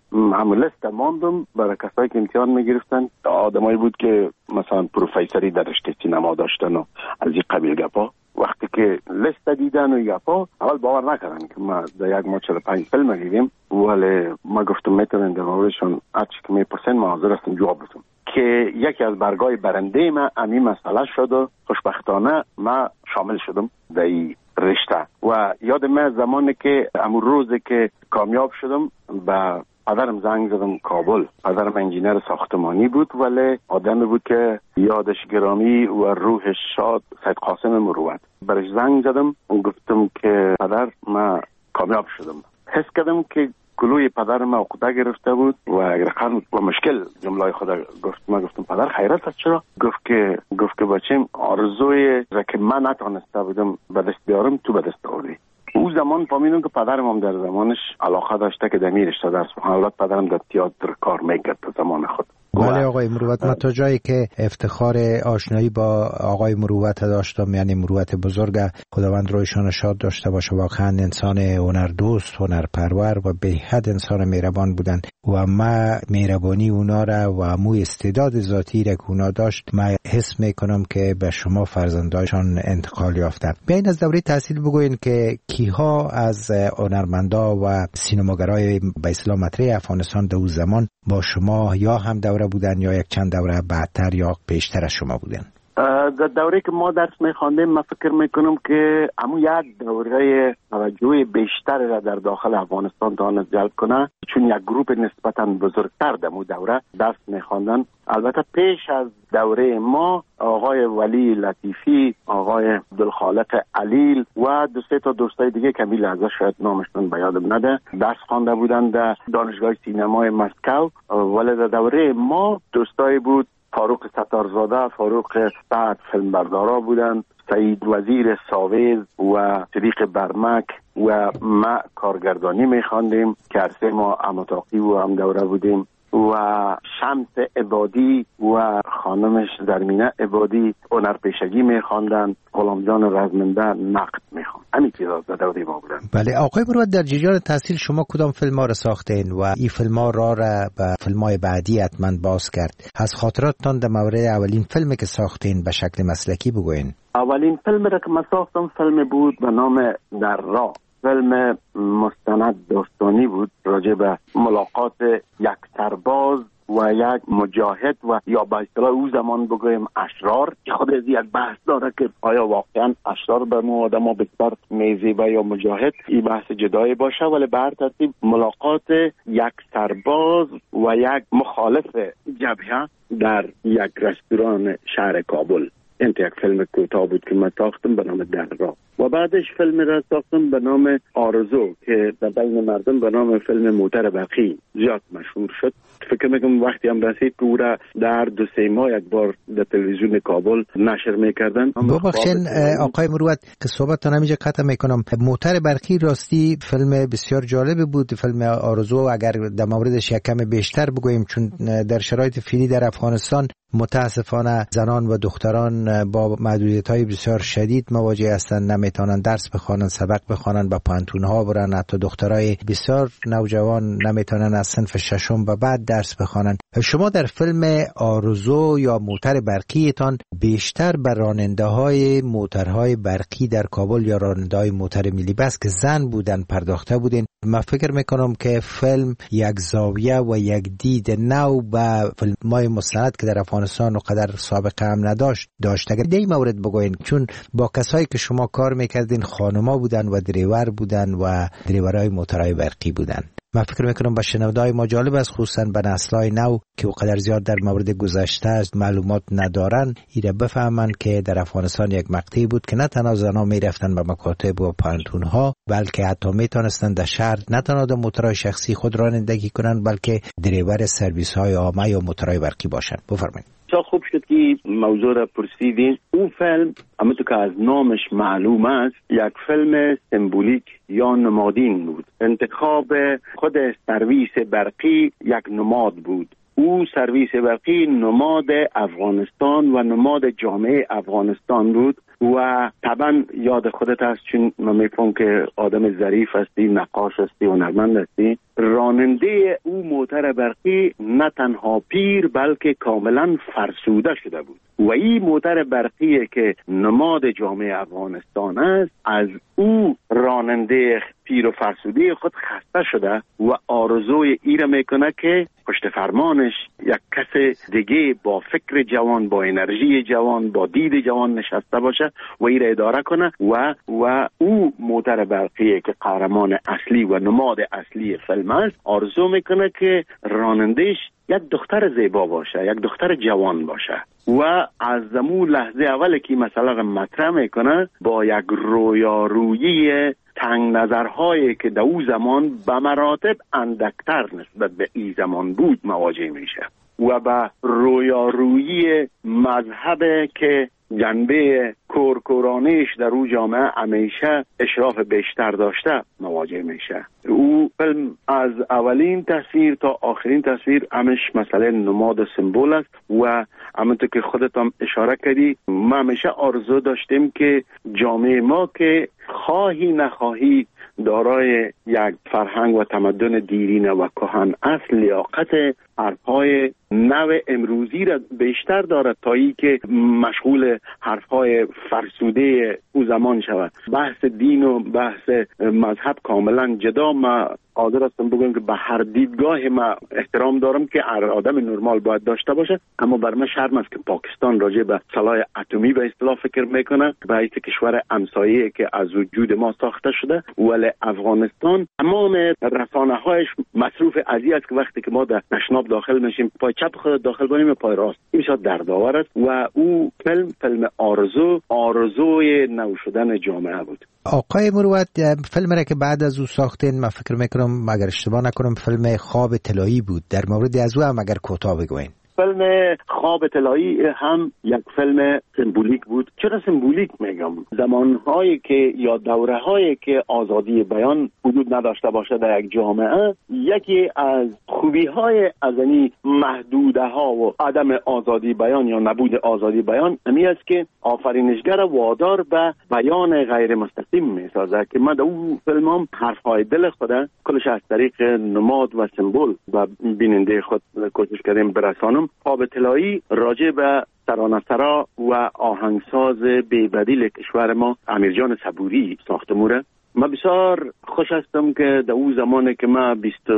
L: همون لیست ماندم برای کسایی که امتحان میگرفتن. آدمایی بود که مثلا پروفیسوری در رشته سینما داشتن و از این قبیل گپا. وقتی که لیست دیدن و گپا اول باور نکردن که ما در یک ما 45 فیلم دیدیم، ولی ما گفتم میتونن در موردشون هرچی که میپرسن ما حاضر هستم جواب بدم. که یکی از برگای برنده ما همین مسئله شد و خوشبختانه ما شامل شدم در این رشته. و یاد من زمانی که امون روزی که کامیاب شدم به پدرم زنگ زدم کابل. پدرم انجینر ساختمانی بود ولی آدمی بود که یادش گرامی و روحش شاد، سید قاسم مروت. برش زنگ زدم و گفتم که پدر ما کامیاب شدم. حس کردم که گلوی پدرم عقده گرفته بود و اگر و مشکل جمله خدا گفت. ما گفتم پدر خیرت است چرا؟ گفت که بچم آرزوی را که من نتونسته بودم به دست بیارم تو به دست آوردی. او زمان فهمیدم که پدرم هم در زمانش علاقه داشته که در میرشته درس بخونه. البته پدرم در تئاتر کار میکرد در زمان خود.
K: بله آقای مروت، من تا جایی که افتخار آشنایی با آقای مروت داشتم، یعنی مروت بزرگ، خداوند رویشان شاد داشته باشه، واقعا انسان هنردوست، هنرپرور و به حد انسان مهربان بودن و ما مهربانی اونا را و مو استعداد ذاتی را که اونا داشت ما حس میکنم که به شما فرزندایشان انتقال یافتن. بیاین از دوره تحصیل بگوین که کیها از هنرمندا و سینماگرای به اصطلاح مطرح افغانستان در اون زمان با شما یا هم دوره بودن یا یک چند دوره بعدتر یا بیشتر از شما بودن؟
L: در دوره که ما درس میخواندیم من فکر میکنم که همون یک دوره توجه بیشتر را در داخل افغانستان تواند جلب کنه، چون یک گروپ نسبتا بزرگتر در اون دوره درس میخواندن. البته پیش از دوره ما آقای ولی لطیفی، آقای عبدالخالق علیل و دو سه تا دوستای دیگه که میل ازش شاید نامشون به یادم نده درس خوانده بودن در دانشگاه سینمای مسکو. ولی در دوره ما دوستای بود فاروق ستارزاده، فاروق سعد فیلمبردارا بودن، سعید وزیر ساویز و صدیق برمک و ما کارگردانی میخواندیم که عرصه ما امتاقی و هم دوره بودیم و شمس عبادی و خانمش زرمینه عبادی هنرپیشگی میخواندن، غلام جان رزمنده نقد میخواند. همین چیزا در دوره ما بودن.
K: بله آقای مروت، در جریان تحصیل شما کدام فیلم ها را ساختین و این فیلم ها را به فیلم های بعدی حتما باز کرد؟ از خاطراتتان در مورد اولین فیلمی که ساختین به شکل مسلکی بگوین.
L: اولین فیلم را که من ساختم فیلم بود به نام در راه. فیلم مستند داستانی بود راجع به ملاقات یک سرباز و یک مجاهد و یا به اصطلاح او زمان بگویم اشرار. خود از یک بحث داره که آیا واقعا اشرار به ما آدم بسیار میزیبه یا مجاهد، این بحث جدایی باشه. ولی به هر ترتیب ملاقات یک سرباز و یک مخالف جبهه در یک رستوران شهر کابل. این یک فیلم کوتاه بود که من ساختم به نام در راه و بعدش فیلم را ساختم به نام آرزو که در بین مردم به نام فیلم موتر برقی زیاد مشهور شد. فکر میکنم وقتی هم رسید که او را در 2-3 ماه یک بار در تلویزیون کابل نشر میکردن.
K: ببخشید آقای مروت که صحبتتان همینجا قطع میکنم. موتر برقی راستی فیلم بسیار جالب بود. فیلم آرزو اگر در موردش یک کم بیشتر بگوییم، چون در شرایط فعلی در افغانستان متاسفانه زنان و دختران با محدودیت‌های بسیار شدید مواجه هستند، نمیتونن درس بخوانن، سبق بخوانن، با پانتون‌ها برن. حتی دخترای بسیار نوجوان نمیتونن از صنف ششم به بعد درس بخوانن. شما در فیلم آرزو یا موتر برقیتان بیشتر بر راننده‌های موترهای برقی در کابل یا راننده‌های موتر ملی بس که زن بودن پرداخته بودین. من فکر میکنم که فیلم یک زاویه و یک دید نو به فیلم‌های مستند که در افغانستان و قدر سابقه هم داشت. اگر این مورد بگوین، چون با کسایی که شما کار میکردین خانما بودن و دریور بودن و دریورای موترهای برقی بودن. من فکر میکنم با شنونده‌های ما جالب است، خصوصا به نسل‌های نو که قدر زیاد در مورد گذشته از معلومات ندارن، ایره بفهمن که در افغانستان یک مقطعی بود که نه تنها زنان میرفتن به مکاتب و پانتون‌ها، بلکه حتی میتونستن در شهر نه تنها در موترهای شخصی خود رانندگی کنن، بلکه دریور سرویس‌های عامه یا موترهای برقی باشن. بفرمایید.
L: خوب شد که موضوع را پرسیدین. اون فیلم همونطور که از نامش معلوم است یک فیلم سمبولیک یا نمادین بود. انتخاب خود سرویس برقی یک نماد بود. او سرویس برقی نماد افغانستان و نماد جامعه افغانستان بود و طبعا یاد خودت هست، چون من میفهم که آدم ظریف هستی، نقاش هستی و هنرمند هستی. راننده او موتر برقی نه تنها پیر بلکه کاملا فرسوده شده بود و این موتر برقی که نماد جامعه افغانستان است، از او راننده پیر و فرسوده خود خسته شده و آرزوی ایره میکنه که پشت فرمانش یک کس دیگه با فکر جوان، با انرژی جوان، با دید جوان نشسته باشه و ایره اداره کنه و او موتر برقی که قهرمان اصلی و نماد اصلی فیلم است، آرزو میکنه که رانندهش یک دختر زیبا باشه، یک دختر جوان باشه و از زمون لحظه اول که مثلا مطرح میکنه با یک رویارویی تنگ نظرهایی که در او زمان به مراتب اندکتر نسبت به این زمان بود مواجه میشه و به رویارویی مذهب که جنبه کورکورانیش در او جامعه همیشه اشراف بیشتر داشته مواجه میشه. او فیلم از اولین تصویر تا آخرین تصویر همش مسئله نماد و سمبول است و همونطور که خودت هم اشاره کردی، ما همیشه آرزو داشتیم که جامعه ما که خواهی نخواهی دارای یک فرهنگ و تمدن دیرینه و کهن اصل، لیاقت حرفهای نو امروزی را بیشتر دارد تا ای که مشغول حرفهای فرسوده او زمان شود. بحث دین و بحث مذهب کاملا جدا. ما حاضر هستم بگم که به هر دیدگاه ما احترام دارم که هر آدم نرمال باید داشته باشه، اما بر من شرم است که پاکستان راجع به سلاح اتمی به اصطلاح فکر میکنه، باید کشور همسایه که از وجود ما ساخته شده، ولی افغانستان تمام رسانه‌هایش مصروف ازی است که وقتی که ما در تشناب داخل میشیم پای چپ خود داخل کنیم و پای راست، این بسیار دردآور است و او فیلم آرزوی نو شدن جامعه بود.
K: آقای مروت، فیلم را که بعد از او ساختین، من فکر میکنم اگر اشتباه نکنم فیلم خواب طلایی بود، در مورد از او هم اگر کوتاه بگوین.
L: فیلم خواب طلایی هم یک فیلم سمبولیک بود. چرا سمبولیک میگم؟ زمانهایی که یا دورهایی که آزادی بیان وجود نداشته باشه در یک جامعه، یکی از خوبی‌های از این محدوده ها و عدم آزادی بیان یا نبود آزادی بیان امی است که آفرینشگر وادار به بیان غیر مستقیم میسازه که ما در اون فیلم حرفهای دل خود کلش از طریق نماد و سمبول و بیننده خود کوشش کردیم برسانم. خواب طلایی راجع به سرانسرا و آهنگساز بی‌بدیل کشور ما امیرجان صبوری ساخته موره. من بسیار خوش هستم که در اون زمانی که من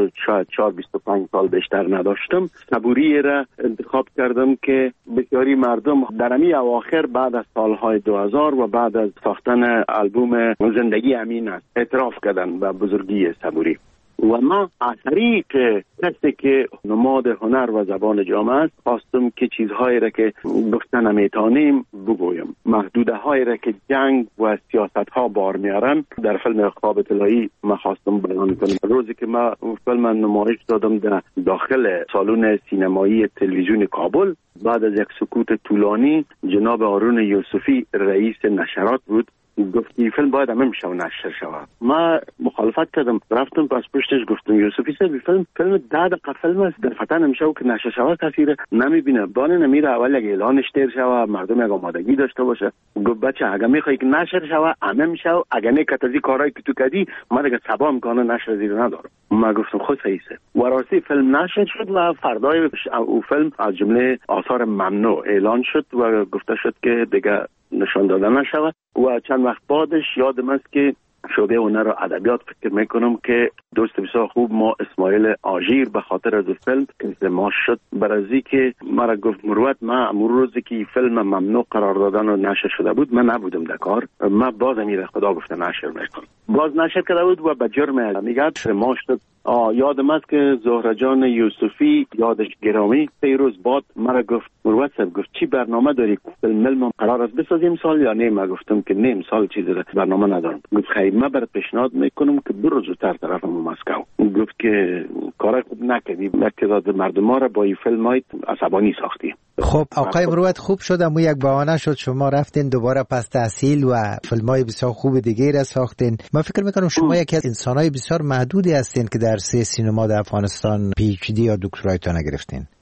L: 24-25 سال بیشتر نداشتم، صبوری را انتخاب کردم که بسیاری مردم در امی اواخر بعد از سالهای 2000 و بعد از ساختن آلبوم زندگی امین است اعتراف کردن به بزرگی صبوری و ما از طریق کسی که نماد هنر و زبان جامعه است خواستم که چیزهایی را که گفتن نمیتونیم بگویم، محدوده هایی را که جنگ و سیاست ها بار میارن در فیلم خواب طلایی ما خواستم بیان کنم. روزی که ما فیلم نمایش دادم در داخل سالن سینمایی تلویزیون کابل، بعد از یک سکوت طولانی جناب هارون یوسفی رئیس نشرات بود گفتی فیلم باید همه میشه و نشر شود. ما مخالفت کردم، رفتم پس پشتش گفتم یوسفی صاحب فیلم 10 دقیقه فیلم است، در فتن نمیشه و که نشر شود کسی نمیبینه، بانه نمیره اول اگه اعلانش تیر شود مردم یک آمادگی داشته باشه. گفت بچه اگه میخوای که نشر شود همه میشه و اگه نه کتازی کارایی که تو کردی من دیگه سبا امکانه نشر زیر ندارم. ما گفتم خود صحیحه و راستی فیلم نشر شد و فردای او فیلم از جمله آثار ممنوع اعلان شد و گفته شد که دیگه نشان داده نشود و چند وقت بعدش یادم است که شعبه هنر و ادبیات فکر میکنم که دوست بسیار خوب ما اسماعیل آژیر به خاطر از فیلم انضمام شد برازی که مرا گفت مروت ما امروز روزی که فیلم ممنوع قرار دادن و نشر شده بود من نبودم در کار، ما باز میره خدا گفته نشر میکنم، باز نشر کرده بود و به جرم میگه ما شد. یادم است که زهره جان یوسفی یادش گرامی 3 روز بعد مرا گفت مروت صاحب گفت چی برنامه داری؟ فیلم قرار است بسازیم سال یا نه؟ ما گفتم که نه سال چیزی برنامه ندارم. گفت خیلی من برات پیشنهاد میکنم که برو زودتر طرف مسکو. گفت که کار خوب نکردی، تعداد مردم ما را با این فیلم عصبانی ساختی.
K: خب آقای مروت خوب شد، اما یک بهانه شد شما رفتین دوباره پس تحصیل و فیلم‌های بسیار خوب دیگه را ساختین. من فکر میکنم شما یکی از انسان‌های بسیار محدودی هستین که در سینما در افغانستان PhD یا دکترایتون گرفتین.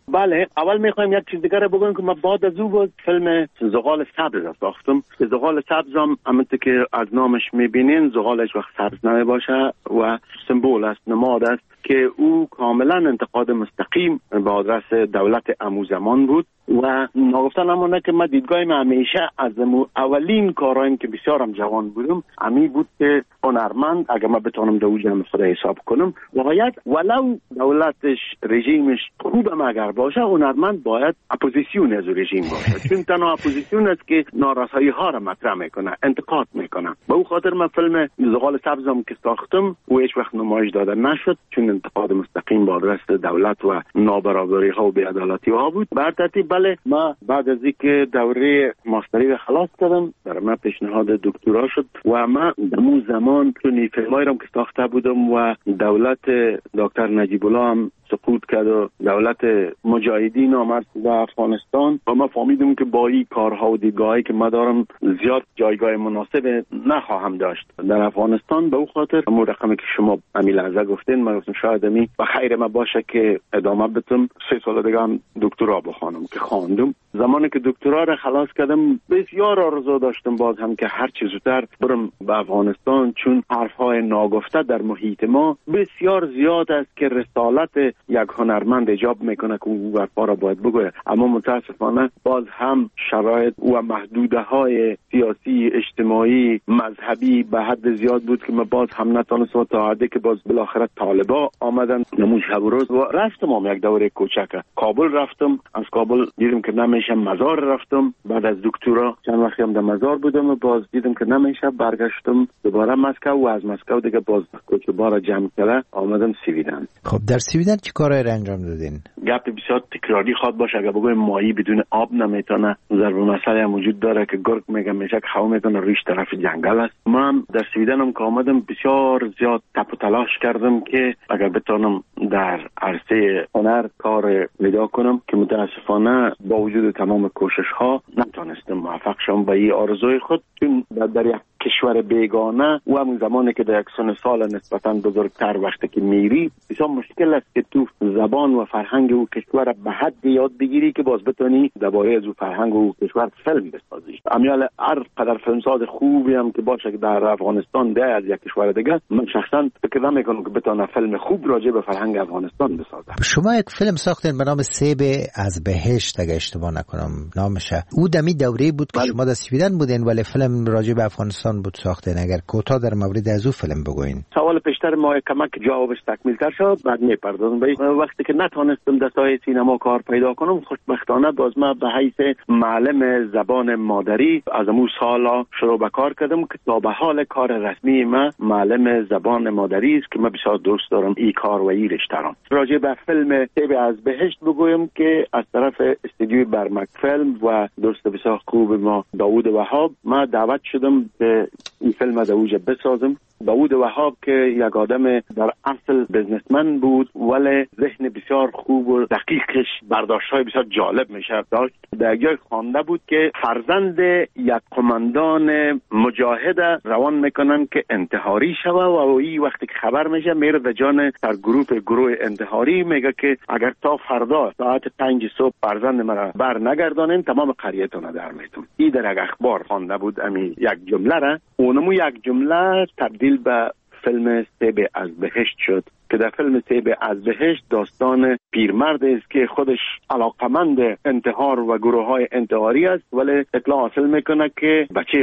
L: بله، اول میخوایم یک چیز دیگر بگم که من بعد از او بود فیلم زغال سبز ساختم. زغال سبز هم همونطور که از نامش میبینین زغالش وقت سبز نمیباشه و سمبول است، نماد است که او کاملا انتقاد مستقیم به آدرس دولت امو زمان بود و نگفتن نمونه که من دیدگاهیم همیشه از اولین کارایم که بسیارم جوان بودم امی بود که هنرمند اگر من بتونم دو جمع خود حساب کنم باید ولو دولتش رژیمش خوبم اگر باشه هنرمند باید اپوزیسیون از رژیم باشه، چون تنها اپوزیسیون است که نارسایی ها را مطرح میکنه، انتقاد میکنه. به او خاطر من فیلم زغال سبزم که ساختم و هیچ وقت نمایش داده نشد چون انتقاد مستقیم با آدرس دولت و نابرابری ها و بی‌عدالتی ها بود. بر ترتیب بله، ما بعد از اینکه دوره ماستری رو خلاص کردم برای من پیشنهاد دکترا شد و من در زمان چون فیلمایی رو که ساخته بودم و دولت دکتر نجیب الله هم سقوط کرد و دولت مجاهدین آمد و افغانستان و ما فهمیدم که با این کارها و دیدگاهی که ما دارم زیاد جایگاه مناسب نخواهم داشت در افغانستان. به او خاطر همون رقمی که شما امی لحظه گفتین من گفتم شاید امی و خیر ما باشه که ادامه بدم 3 سال دیگه هم دکترا بخوانم که خواندم. زمانی که دکترا را خلاص کردم بسیار آرزو داشتم باز هم که هر چه زودتر برم به افغانستان، چون حرفهای ناگفته در محیط ما بسیار زیاد است که رسالت یک هنرمند ایجاب میکنه که او حرفا را باید بگوید، اما متاسفانه باز هم شرایط و محدوده های سیاسی اجتماعی مذهبی به حد زیاد بود که من باز هم نتونستم تا حدی که باز بالاخره طالبا آمدن نمون شب و روز و رفتم هم یک دوره کوچک کابل رفتم. از کابل دیدم که نمیشه، مزار رفتم. بعد از دکترا چند وقتی هم در مزار بودم و باز دیدم که نمیشه، برگشتم دوباره مسکو و از مسکو دیگه باز کوچه‌بار جمع کرده آمدم سویدن.
K: خب در سویدن چی کارایی را انجام دادین؟
L: گپ بسیار تکراری خواد باشه، اگه بگویم ماهی بدون آب نمیتونه. ضرب مسئله هم وجود داره که گرگ میگه میشه که هوا میتونه ریش طرف جنگل است. من در سویدن هم که آمدم بسیار زیاد تپ و تلاش کردم که اگر بتونم در عرصه هنر کار پیدا کنم که متاسفانه با وجود تمام کوشش ها نتونستم موفق شم به این آرزوی خود، چون در یک کشور بیگانه و همون زمانی که در یک سن سال نسبتاً بزرگتر وقتی که میری بسیار مشکل است که تو زبان و فرهنگ او کشور به حد یاد بگیری که باز بتونی درباره از او فرهنگ و کشور فیلم بسازی. امیال هر قدر فیلمساز خوبی هم که باشه که در افغانستان ده از یک کشور دیگه، من شخصا فکر نمیکنم که بتونه فیلم خوب راجع به فرهنگ افغانستان بسازه.
K: شما یک فیلم ساختین به نام سیب از بهشت اگه اشتباه نکنم نامشه. او دمی دوره بود که شما در سویدن بودین ولی فیلم راجع به افغانستان بود ساختین. اگر کوتاه در مورد از او فیلم بگوین.
L: سوال پیشتر ما کمک جوابش تکمیل‌تر شد بعد میپردازم. وقتی که نتونستم در ساحه سینما کار پیدا کنم خوشبختانه باز ما به حیث معلم زبان مادری از اون سالا شروع به کار کردم که تا به حال کار رسمی ما معلم زبان مادری است که من بسیار دوست دارم این کار و این رشته را. راجع به فیلم سیب از بهشت بگویم که از طرف استودیوی برمک فیلم و دوست بسیار خوب ما داوود وهاب ما دعوت شدم که این فیلم از اوج بسازم. داوود وهاب که یک آدم در اصل بزنسمن بود ولی ذهن بسیار خوب و دقیقش برداشت‌های بسیار جالب میشه داشت. در جای خوانده بود که فرزند یک قماندان مجاهد روان میکنن که انتحاری شوه و این وقتی که خبر میشه میره در جان در گروه انتحاری میگه که اگر تا فردا ساعت 5 صبح فرزند مرا بر نگردانین تمام قریه‌تون در میتون. این در یک اخبار خوانده بود امی یک جمله را اونمو یک جمله تبدیل به فیلم سیب از بهشت شد که در فیلم سیب از بهشت داستان پیرمرد است که خودش علاقمند انتحار و گروه‌های انتحاری است ولی اطلاع حاصل میکنه که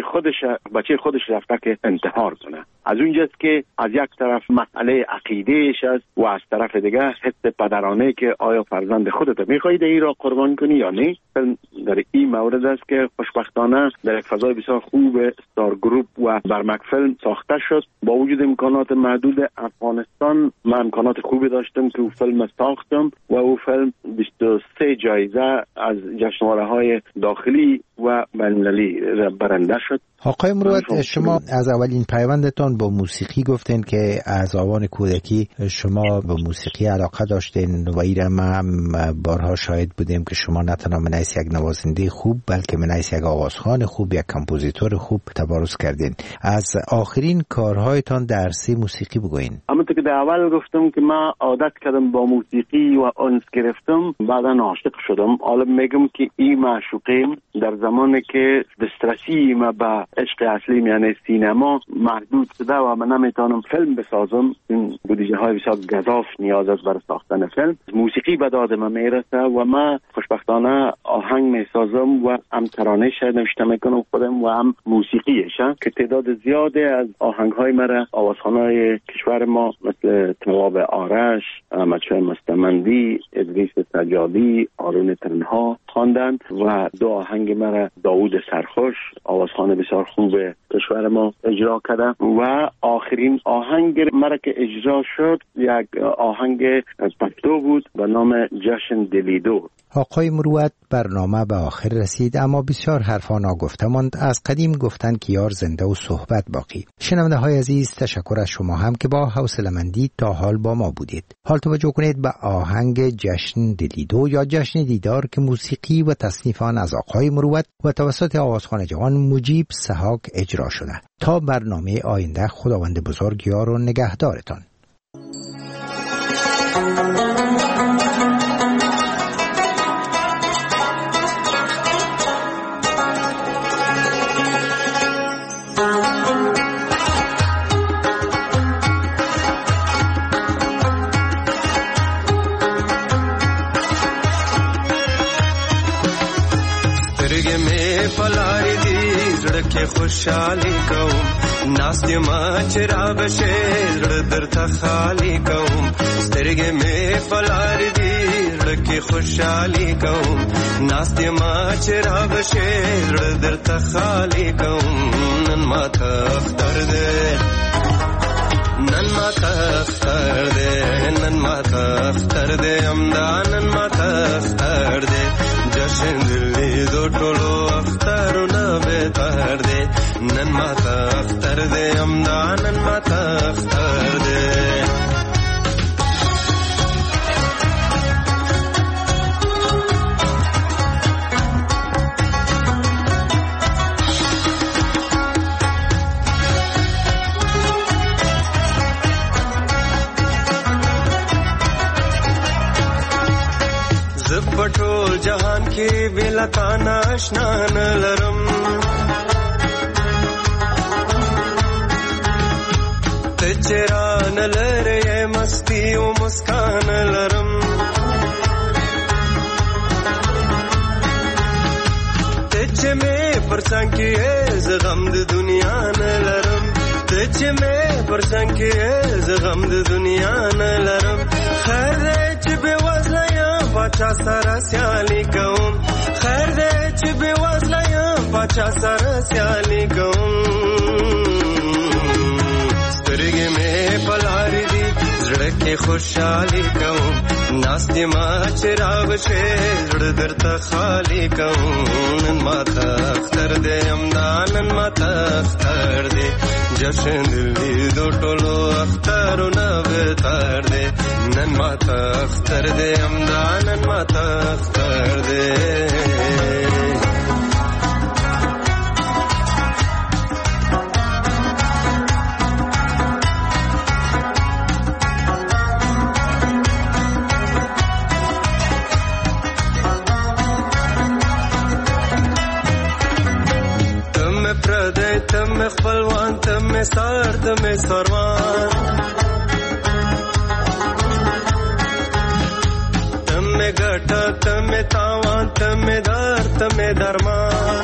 L: بچه خودش رفته که انتحار کنه. از اونجاست که از یک طرف مسئله عقیدهش است و از طرف دیگه حس پدرانه که آیا فرزند خودت میخوای این را قربان کنی یا نه. فیلم در این مورد است که خوشبختانه در یک فضای بسیار خوب استار گروپ و برمک فیلم ساخته شد. با وجود امکانات محدود افغانستان من امکانات خوبی داشتم که او فیلم ساختم و او فیلم 23 جایزه از جشنواره‌های داخلی و بین‌المللی برنده شد.
K: آقای مروت، شما از اولین پیوندتان با موسیقی گفتین که از آوان کودکی شما به موسیقی علاقه داشتین و ایره ما هم بارها شاهد بودیم که شما نه تنها منیس یک نوازنده خوب بلکه منیس یک آوازخوان خوب، یک کمپوزیتور خوب تبارز کردین. از آخرین کارهایتان در سه موسیقی بگوین.
L: همونطور که در اول گفتم که من عادت کردم با موسیقی و انس گرفتم، بعدا عاشق شدم. حالا میگم که این معشوقیم در زمانی که دسترسی ما به عشق اصلی یعنی سینما محدود شده و من نمیتونم فیلم بسازم، این بودجه های بسیار گزاف نیاز است برای ساختن فیلم. موسیقی به داد من میرسه و من خوشبختانه آهنگ میسازم و هم ترانه نوشته میکنم خودم و هم موسیقیش که تعداد زیاده از آهنگ های مرا آوازخوانای کشور ما مثل تواب آرش، احمدشاه مستمندی، ادریس سجادی، آرون تنها خواندند و دو آهنگ مرا داوود سرخوش آوازخوان بسیار خوب کشور ما اجرا کرده و آخرین آهنگ مرا که اجرا شد یک آهنگ پشتو بود به نام جشن دلیدو.
K: آقای مروت، برنامه به آخر رسید اما بسیار حرفا ناگفته ماند. از قدیم گفتن که یار زنده و صحبت باقی. شنونده های عزیز، تشکر از شما هم که با حوصله‌مندی تا حال با ما بودید. حال توجه کنید به آهنگ جشن دلیدو یا جشن دیدار که موسیقی و تصنیف آن از آقای مروت و توسط آوازخوان جوان مجیب سحاک اجرا شده. تا برنامه آینده، خداوند بزرگ یار و نگهدارتان.
M: خوشحالی کوم ناستی ما چراغ شیر در تخالی کوم سترگی می فلاری دیر کی خوشحالی کوم ناستی ما چراغ شیر در تخالی کوم نن ما تختر ده نن ما تختر ده نن ما تختر ده امدان ما تختر ده جشن دلی دو ټولو اخترونه بهتر دی نن ما تختر دی امدا نن ما تختر دی پټول جهان کې بلا تانا آشنا نه لرم ته چرا نه لرې مستی او مسکان لرم ته چې مې پرڅنګ کې زغم د دنیا نه لرم ته چې مې پرڅنګ کې زغم د دنیا نه لرم خیر دې چې به وزله باچا سره سیالی کوم خیر دې چې به وزله یم باچا سره سیالی کوم سترګې مې پلاری دي زړه کې خوشحالي کوم ناستی ما چراغ شې زړه درته خالی کوم نن ما تختر دې امدان نن ما تختر دې جشن دلی دو ټولو اخترونه بهتر دې نن ما تختر دې امدان نن ما تختر دې تم خپلوان تم سار تم سروان تم ګټه تم تاوان تم دار تم درمان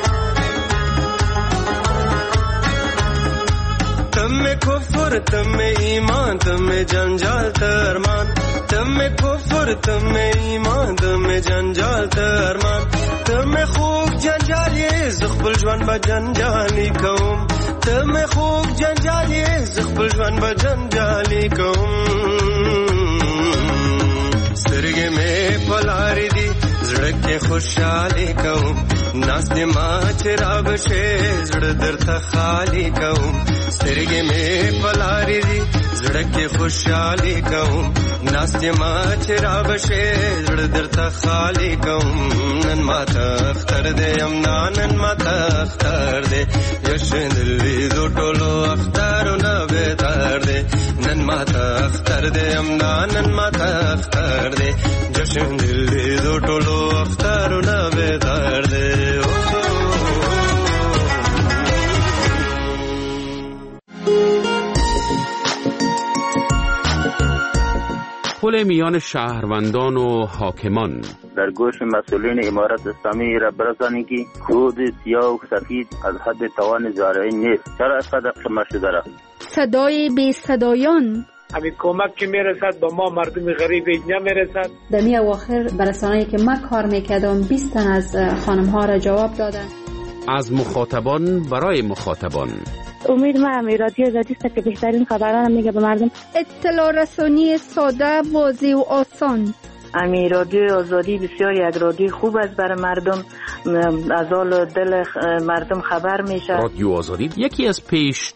M: تم کفر تم ایمان تم جنجال ترمان تم کفر تم ایمان تم جنجال ترمان تم خوب جنجالی زخبل جوان با جنجالی کوم تم خوب جنجالی زخبل جوان با جنجالی کوم سترګې مې پلاری دي زړه کې خوشحالي کوم ناست ما چرا بشه زړه درته خالی کوم سترګې مې پلارې دي زړه کې خوشحالي کوم ناست ما چرا بشه زړه درته خالی کوم نن ما ته اختر دی امنا نن ما ته اختر دی جشن لیدو ټولو اخترونه بهتر دی نن ما ته اختر دی امنا نن ما ته اختر دی جشن لیدو ټولو اخترونه بهتر دی
G: پل میان شهروندان و حاکمان
N: در گوش مسئولین امارت اسلامی را برسانی که خود سیاه و سفید از حد توان زارعی نیست. چرا اینقدر خمه شده را؟
O: صدای بی صدایان
P: همین کمک که میرسد با ما مردم غریب نمیرسد.
Q: در می اواخر برسانه‌ای که من کار میکردم 20 تن از خانم ها را جواب دادن.
G: از مخاطبان برای مخاطبان
R: امید ما رادیو آزادی است که بهترین خبران میگه به مردم.
O: اطلاع رسانی ساده، واضح و آسان.
S: امی رادیو آزادی بسیار یک رادیو خوب است برای مردم، از حال دل مردم خبر میشه.
G: رادیو آزادی یکی از پیش